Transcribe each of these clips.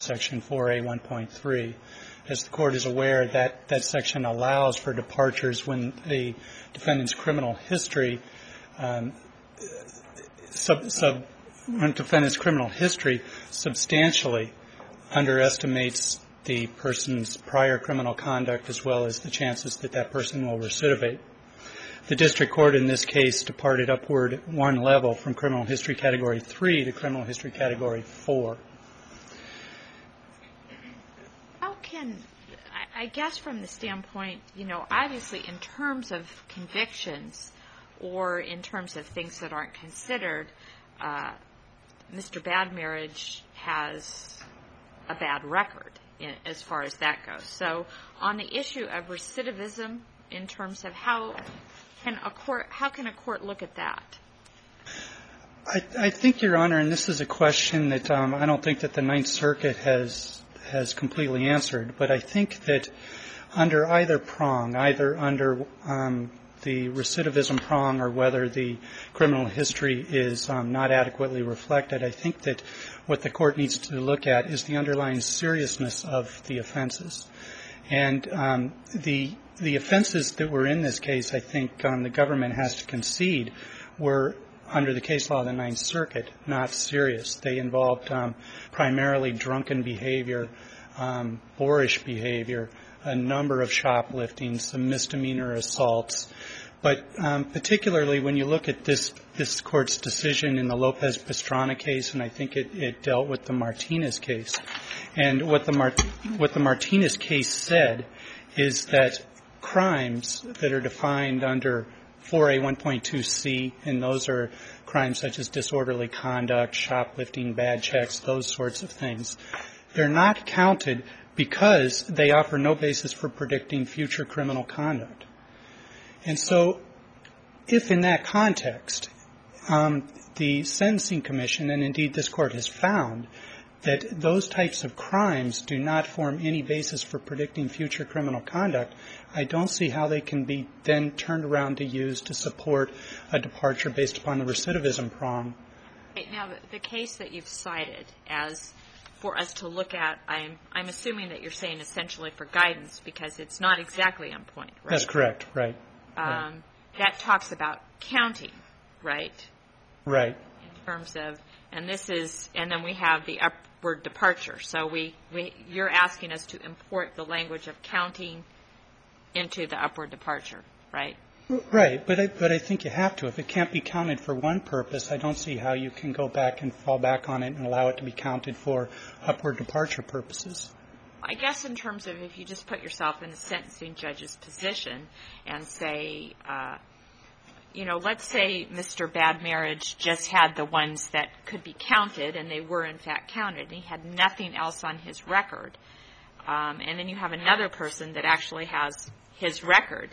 Section 4A1.3. As the Court is aware, that section allows for departures when the defendant's criminal history substantially underestimates the person's prior criminal conduct as well as the chances that that person will recidivate. The district court in this case departed upward one level from criminal history category 3 to criminal history category 4. How can, I guess from the standpoint, obviously in terms of convictions or in terms of things that aren't considered, Mr. Bad Marriage has a bad record as far as that goes. So on the issue of recidivism, in terms of how can a court look at that? I think, Your Honor, and this is a question that I don't think that the Ninth Circuit has completely answered, but I think that under either prong, either under the recidivism prong or whether the criminal history is not adequately reflected, I think that what the court needs to look at is the underlying seriousness of the offenses. And the offenses that were in this case, I think the government has to concede, were under the case law of the Ninth Circuit not serious. They involved primarily drunken behavior, boorish behavior, a number of shoplifting, some misdemeanor assaults. But particularly when you look at this Court's decision in the Lopez-Pastrana case, and I think it dealt with the Martinez case, and what the Martinez case said is that crimes that are defined under 4A1.2c, and those are crimes such as disorderly conduct, shoplifting, bad checks, those sorts of things, they're not counted because they offer no basis for predicting future criminal conduct. And so if in that context the Sentencing Commission, and indeed this Court has found, that those types of crimes do not form any basis for predicting future criminal conduct, I don't see how they can be then turned around to use to support a departure based upon the recidivism prong. Now, the case that you've cited as for us to look at, I'm assuming that you're saying essentially for guidance because it's not exactly on point, right? That's correct, right. That talks about counting, right? Right. In terms of, and then we have the upward departure. So you're asking us to import the language of counting into the upward departure, right? Right, but I think you have to. If it can't be counted for one purpose, I don't see how you can go back and fall back on it and allow it to be counted for upward departure purposes. I guess in terms of if you just put yourself in the sentencing judge's position and say, let's say Mr. Bad Marriage just had the ones that could be counted, and they were in fact counted, and he had nothing else on his record. And then you have another person that actually has his record.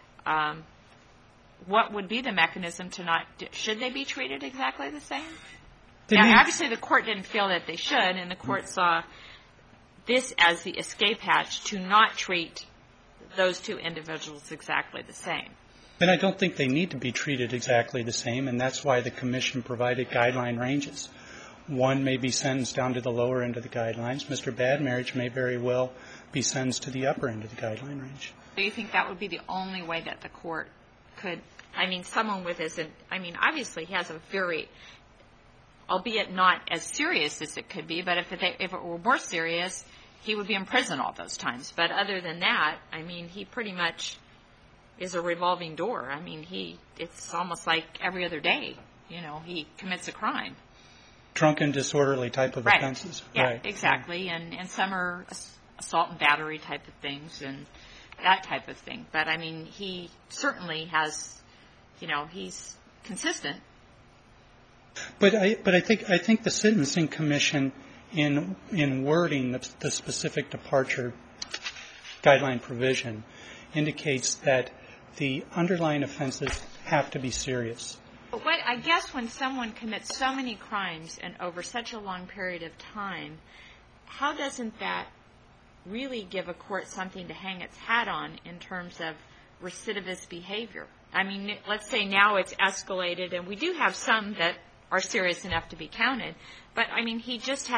What would be the mechanism to not, should they be treated exactly the same? Now, obviously the court didn't feel that they should, and the court saw this as the escape hatch to not treat those two individuals exactly the same. And I don't think they need to be treated exactly the same, and that's why the commission provided guideline ranges. One may be sentenced down to the lower end of the guidelines. Mr. Bad Marriage may very well be sentenced to the upper end of the guideline range. Do you think that would be the only way that the court could, someone with obviously he has a very, albeit not as serious as it could be, but if it were more serious, he would be in prison all those times. But other than that, he pretty much is a revolving door. It's almost like every other day, he commits a crime. Drunken, disorderly type of offenses. Yeah, right. Exactly. And some are assault and battery type of things and that type of thing. But, he certainly has, he's consistent. But I think the Sentencing Commission in wording the specific departure guideline provision indicates that the underlying offenses have to be serious. But I guess when someone commits so many crimes and over such a long period of time, how doesn't that really give a court something to hang its hat on in terms of recidivist behavior? Let's say now it's escalated, and we do have some that are serious enough to be counted, but he just has,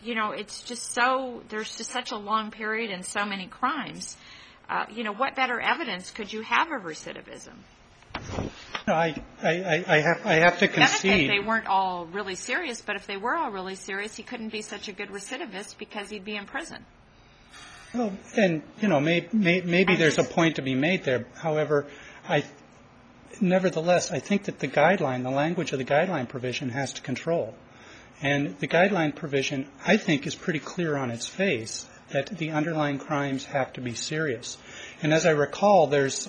it's just there's just such a long period and so many crimes. What better evidence could you have of recidivism? No, I have to concede. They weren't all really serious, but if they were all really serious, he couldn't be such a good recidivist because he'd be in prison. Well, and, maybe there's a point to be made there. However, nevertheless, I think that the language of the guideline provision has to control. And the guideline provision, I think, is pretty clear on its face that the underlying crimes have to be serious. And as I recall, there's,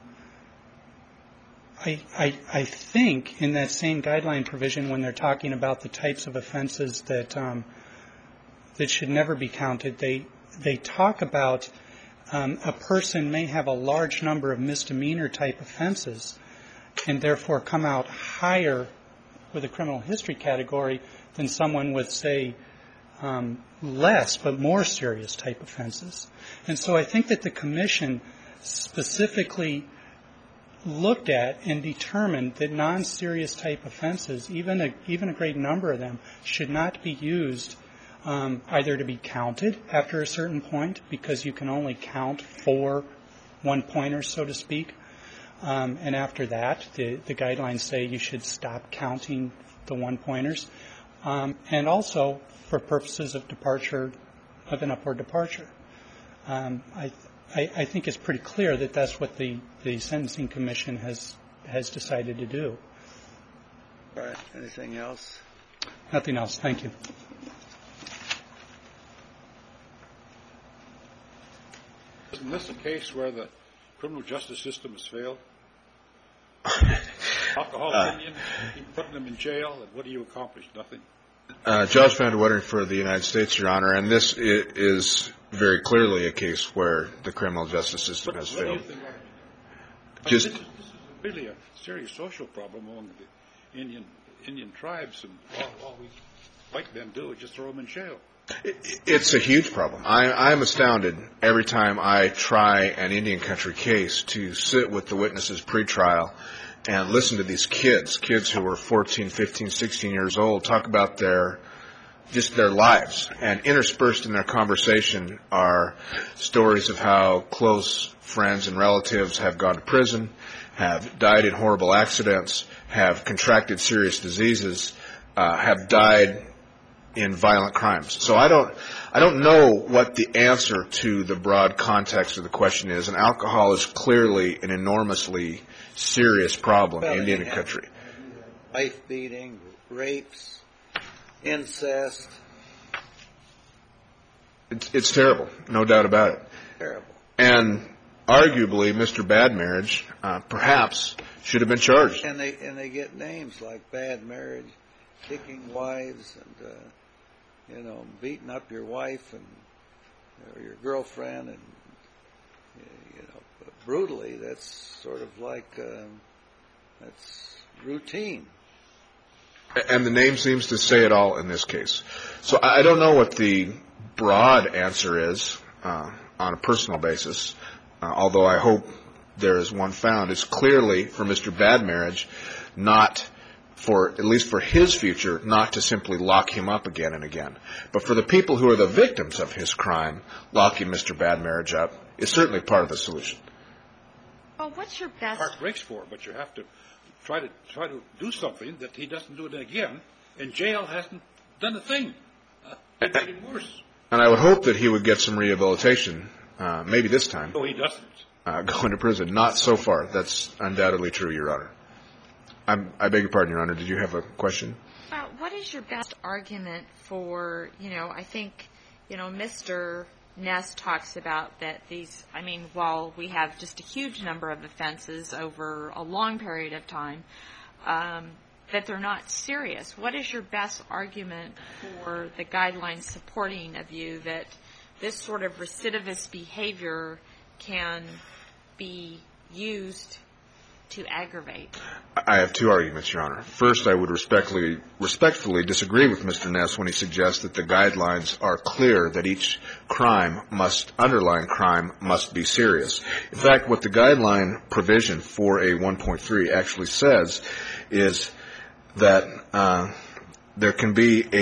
I think in that same guideline provision, when they're talking about the types of offenses that should never be counted, they talk about a person may have a large number of misdemeanor type offenses and therefore come out higher with a criminal history category than someone with, say, less but more serious type offenses. And so I think that the Commission specifically looked at and determined that non-serious type offenses, even a great number of them, should not be used either to be counted after a certain point, because you can only count 4 one-pointers, so to speak. And after that, the guidelines say you should stop counting the one-pointers. And also for purposes of departure, of an upward departure. I think it's pretty clear that that's what the Sentencing Commission has decided to do. All right. Anything else? Nothing else. Thank you. Isn't this a case where the criminal justice system has failed? Alcoholic Indian, keep putting them in jail, and what do you accomplish? Nothing. Josh Van Wettering for the United States, Your Honor, and this is very clearly a case where the criminal justice system has failed. What do you think? This is really a serious social problem among the Indian tribes, and all we white men do is just throw them in jail. It's a huge problem. I'm astounded every time I try an Indian country case to sit with the witnesses pre-trial and listen to these kids who are 14, 15, 16 years old, talk about their lives. And interspersed in their conversation are stories of how close friends and relatives have gone to prison, have died in horrible accidents, have contracted serious diseases, have died in violent crimes. So I don't know what the answer to the broad context of the question is, and alcohol is clearly an enormously serious problem in Indian country. Wife beating, rapes, incest. It's terrible, no doubt about it. Terrible. And arguably, Mr. Bad Marriage perhaps should have been charged. And they get names like bad marriage, kicking wives, and beating up your wife and or your girlfriend, and brutally. That's sort of like that's routine. And the name seems to say it all in this case. So I don't know what the broad answer is on a personal basis, although I hope there is one found. It's clearly for Mr. Bad Marriage not for, at least for his future, not to simply lock him up again and again. But for the people who are the victims of his crime, locking Mr. Bad Marriage up is certainly part of the solution. Well, what's your best? Heart breaks for it, but you have to try to do something that he doesn't do it again. And jail hasn't done a thing. It made it worse. And I would hope that he would get some rehabilitation, maybe this time. No, he doesn't. Going to prison. Not so far. That's undoubtedly true, Your Honor. I beg your pardon, Your Honor. Did you have a question? What is your best argument for, I think, Mr. Ness talks about that while we have just a huge number of offenses over a long period of time, that they're not serious. What is your best argument for the guidelines supporting a view that this sort of recidivist behavior can be used to aggravate? I have two arguments, Your Honor. First, I would respectfully disagree with Mr. Ness when he suggests that the guidelines are clear that each underlying crime must be serious. In fact, what the guideline provision for a 1.3 actually says is that there can be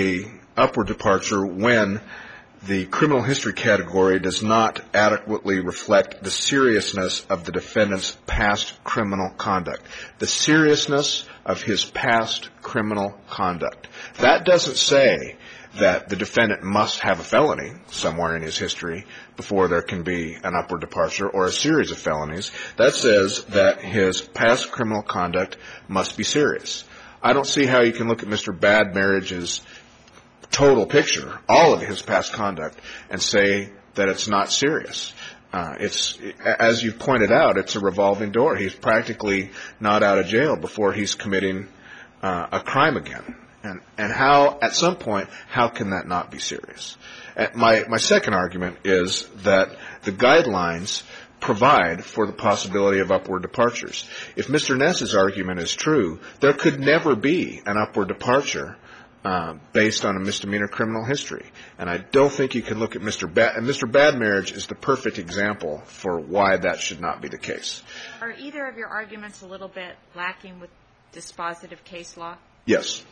upward departure when the criminal history category does not adequately reflect the seriousness of the defendant's past criminal conduct. The seriousness of his past criminal conduct. That doesn't say that the defendant must have a felony somewhere in his history before there can be an upward departure or a series of felonies. That says that his past criminal conduct must be serious. I don't see how you can look at Mr. Bad Marriage's total picture, all of his past conduct, and say that it's not serious. It's, as you've pointed out, it's a revolving door. He's practically not out of jail before he's committing a crime again. And how, at some point, how can that not be serious? My second argument is that the guidelines provide for the possibility of upward departures. If Mr. Ness's argument is true, there could never be an upward departure based on a misdemeanor criminal history. And I don't think you can look at Mr. Bad, and Mr. Bad Marriage is the perfect example for why that should not be the case. Are either of your arguments a little bit lacking with dispositive case law? Yes.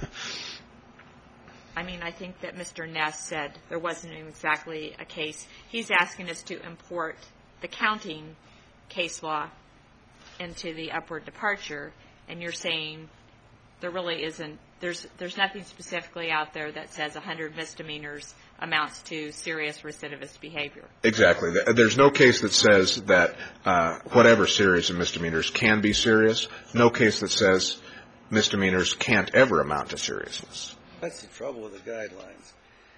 I mean, I think that Mr. Ness said there wasn't exactly a case. He's asking us to import the counting case law into the upward departure, and you're saying there really isn't. There's nothing specifically out there that says 100 misdemeanors amounts to serious recidivist behavior. Exactly. There's no case that says that whatever series of misdemeanors can be serious. No case that says misdemeanors can't ever amount to seriousness. That's the trouble with the guidelines.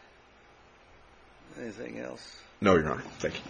Anything else? No, Your Honor. Thank you.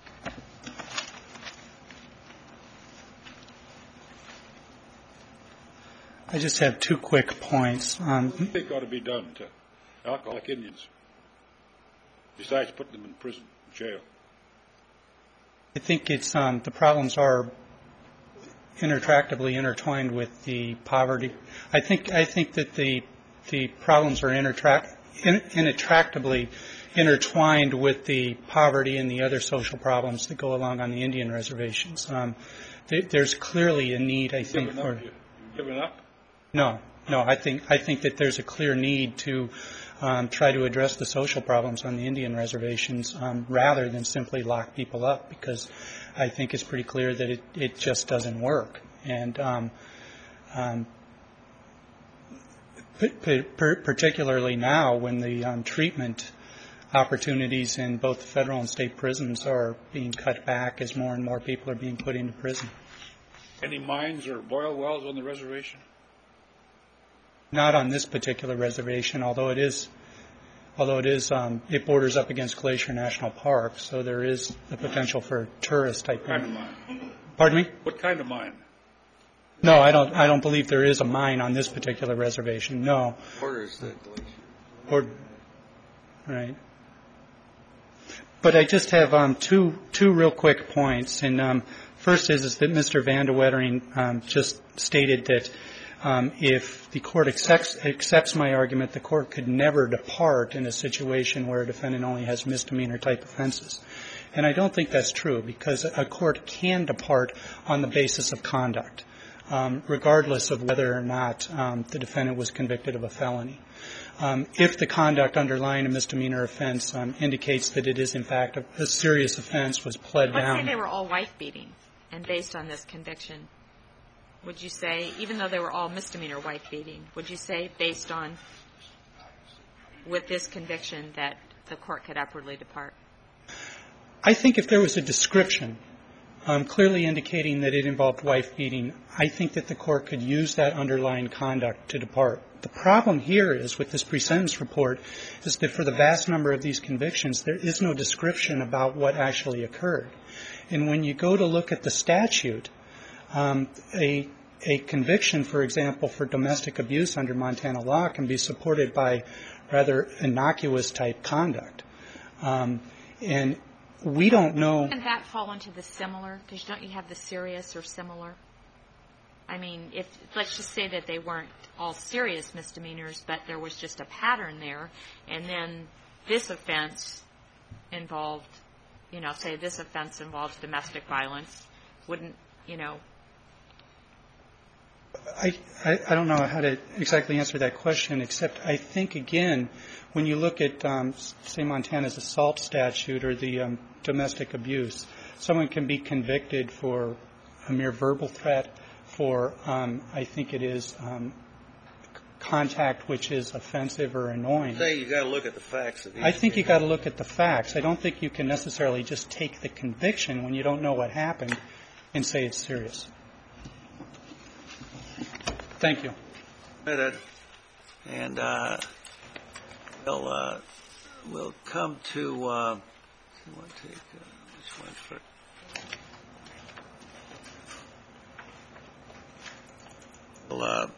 I just have two quick points. What do you think ought to be done to alcoholic Indians besides putting them in prison, jail? I think it's the problems are intractably intertwined with the poverty. I think that the problems are intractably intertwined with the poverty and the other social problems that go along on the Indian reservations. There's clearly a need, I think, for. Giving up? No. I think that there's a clear need to try to address the social problems on the Indian reservations rather than simply lock people up, because I think it's pretty clear that it just doesn't work. And particularly now when the treatment opportunities in both federal and state prisons are being cut back as more and more people are being put into prison. Any mines or oil wells on the reservation? Not on this particular reservation, although it borders up against Glacier National Park, so there is the potential for tourist type. What kind of mine? Pardon me? What kind of mine? No, I don't believe there is a mine on this particular reservation. No. Borders the glacier. Right. But I just have two real quick points, and first is that Mr. Van de Wettering just stated that if the court accepts my argument, the court could never depart in a situation where a defendant only has misdemeanor type offenses. And I don't think that's true, because a court can depart on the basis of conduct, regardless of whether or not the defendant was convicted of a felony. If the conduct underlying a misdemeanor offense indicates that it is, in fact, a serious offense, was pled down. Let's say they were all wife-beating, and based on this conviction, would you say, even though they were all misdemeanor wife-beating, would you say, based on, with this conviction, that the court could upwardly depart? I think if there was a description clearly indicating that it involved wife-beating, I think that the court could use that underlying conduct to depart. The problem here is, with this pre-sentence report, is that for the vast number of these convictions, there is no description about what actually occurred. And when you go to look at the statute, a conviction, for example, for domestic abuse under Montana law can be supported by rather innocuous type conduct. And we don't know. Doesn't that fall into the similar? Because don't you have the serious or similar? I mean, let's just say that they weren't all serious misdemeanors, but there was just a pattern there, and then this offense involved, say this offense involves domestic violence, wouldn't, I don't know how to exactly answer that question, except I think, again, when you look at, say, Montana's assault statute or the domestic abuse, someone can be convicted for a mere verbal threat, for, I think it is, contact which is offensive or annoying. Say you got to look at the facts of each I think case. you got to look at the facts. I don't think you can necessarily just take the conviction when you don't know what happened and say it's serious. Thank you. And we'll come to which one first? Well,